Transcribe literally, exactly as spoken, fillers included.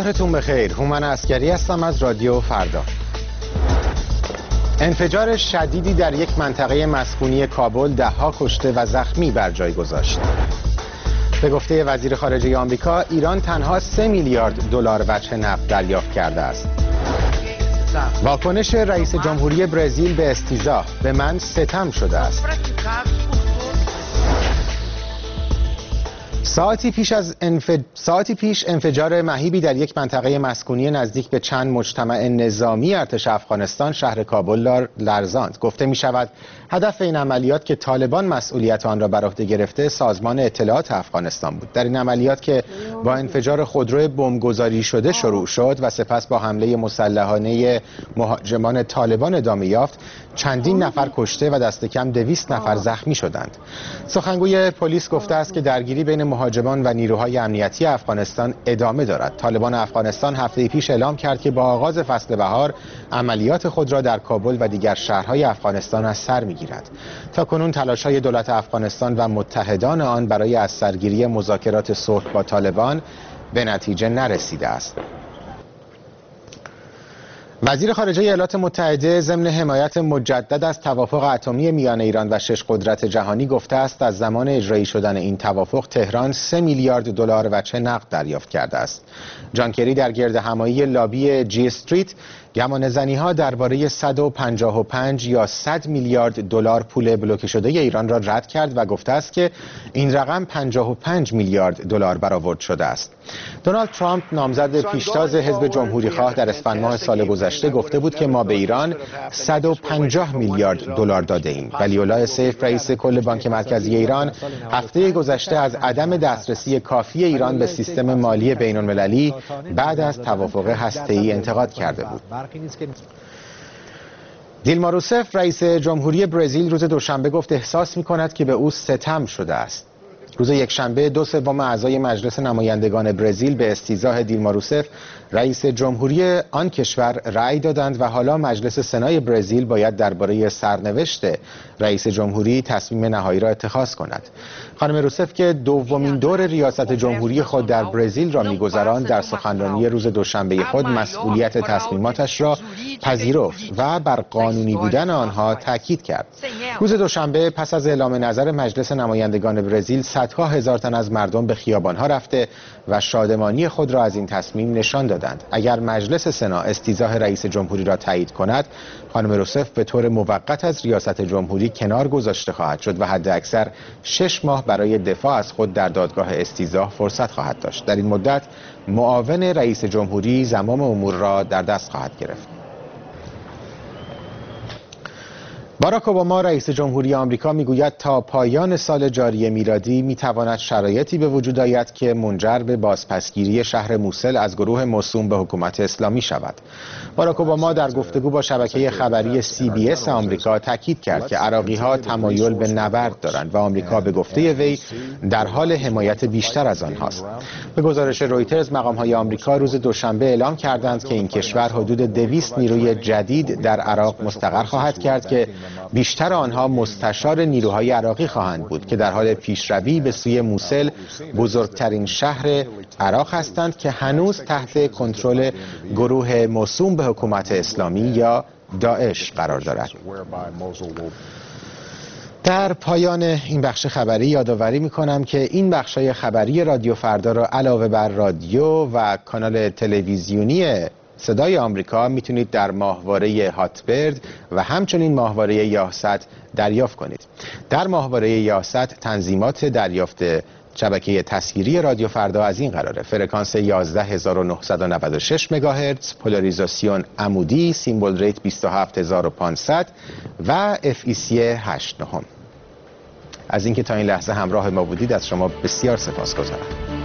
صبحتون بخیر. هومن عسکری هستم از رادیو فردا. انفجار شدیدی در یک منطقه مسکونی کابل ده‌ها کشته و زخمی بر جای گذاشت. به گفته وزیر خارجه آمریکا، ایران تنها سه میلیارد دلار وجه نفت دریافت کرده است. واکنش رئیس جمهوری برزیل به استیزا: به من ستم شده است. ساعتی پیش از انف... ساعتی پیش انفجار مهیبی در یک منطقه مسکونی نزدیک به چند مجتمع نظامی ارتش افغانستان شهر کابل لرزاند. گفته می شود هدف این عملیات که طالبان مسئولیت آن را بر عهده گرفته سازمان اطلاعات افغانستان بود. در این عملیات که با انفجار خودرو بمبگذاری شده شروع شد و سپس با حمله مسلحانه مهاجمان طالبان ادامه یافت، چندین نفر کشته و دست کم دویست نفر زخمی شدند. سخنگوی پلیس گفته است که درگیری بین مهاجمان و نیروهای امنیتی افغانستان ادامه دارد. طالبان افغانستان هفته پیش اعلام کرد که با آغاز فصل بهار عملیات خود را در کابل و دیگر شهرهای افغانستان از سر می‌گیرد. تاکنون تلاش‌های دولت افغانستان و متحدان آن برای از سرگیری مذاکرات صلح با طالبان به نتیجه نرسیده است. وزیر خارجه ایالات متحده ضمن حمایت مجدد از توافق اتمی میان ایران و شش قدرت جهانی گفته است از زمان اجرایی شدن این توافق تهران سه میلیارد دلار وجه نقد دریافت کرده است. جان کری در گردهمایی لابی جی استریت گمانه‌زنی‌ها درباره صد و پنجاه و پنج یا صد میلیارد دلار پول بلوکه شده ایران را رد کرد و گفته است که این رقم پنجاه و پنج میلیارد دلار برآورد شده است. دونالد ترامپ نامزد پیشتاز حزب جمهوری‌خواه در اسفند ماه سال گذشته گفته بود که ما به ایران صد و پنجاه میلیارد دلار داده ایم. ولی الله سیف رئیس کل بانک مرکزی ایران هفته گذشته از عدم دسترسی کافی ایران به سیستم مالی بین‌المللی بعد از توافق هسته‌ای انتقاد کرده بود. دیلما روسف رئیس جمهوری برزیل روز دوشنبه گفت احساس می‌کند که به او ستم شده است. روز یکشنبه دو سوم اعضای مجلس نمایندگان برزیل به استیضاح دیلما روسف رئیس جمهوری آن کشور رأی دادند و حالا مجلس سنای برزیل باید درباره سرنوشت رئیس جمهوری تصمیم نهایی را اتخاذ کند. خانم روسف که دومین دور ریاست جمهوری خود در برزیل را می‌گذراند در سخنرانی روز دوشنبه خود مسئولیت تصمیماتش را پذیرفت و بر قانونی بودن آنها تاکید کرد. روز دوشنبه پس از اعلام نظر مجلس نمایندگان برزیل صدها هزار تن از مردم به خیابان‌ها رفته و شادمانی خود را از این تصمیم نشان دادند. اگر مجلس سنا استیضاح رئیس جمهوری را تایید کند، خانم روسف به طور موقت از ریاست جمهوری کنار گذاشته خواهد شد و حداکثر شش ماه برای دفاع از خود در دادگاه استیضاح فرصت خواهد داشت. در این مدت معاون رئیس جمهوری زمام امور را در دست خواهد گرفت. باراک اوباما رئیس جمهوری آمریکا میگوید تا پایان سال جاری میلادی میتواند شرایطی به وجود آید که منجر به بازپسگیری شهر موسل از گروه موسوم به حکومت اسلامی شود. باراک اوباما در گفتگو با شبکه خبری سی بی اس آمریکا تاکید کرد که عراقی‌ها تمایل به نبرد دارند و آمریکا به گفته وی در حال حمایت بیشتر از آنهاست. به گزارش رویترز مقام‌های آمریکا روز دوشنبه اعلام کردند که این کشور حدود دویست نیروی جدید در عراق مستقر خواهد کرد که بیشتر آنها مستشار نیروهای عراقی خواهند بود که در حال پیشروی به سوی موسل، بزرگترین شهر عراق هستند که هنوز تحت کنترل گروه موسوم به حکومت اسلامی یا داعش قرار دارد. در پایان این بخش خبری یادآوری می‌کنم که این بخش‌های خبری رادیو فردا را علاوه بر رادیو و کانال تلویزیونی صدای آمریکا میتونید در ماهواره هاتبرد و همچنین ماهواره یاهصد دریافت کنید. در ماهواره یاهصد تنظیمات دریافت شبکه تصویری رادیو فردا از این قراره: فرکانس یازده هزار و نهصد و نود و شش مگاهرتز، پولاریزاسیون عمودی، سیمبل ریت بیست و هفت هزار و پانصد و اف ای سی هشت نهم. از اینکه تا این لحظه همراه ما بودید از شما بسیار سپاسگزارم.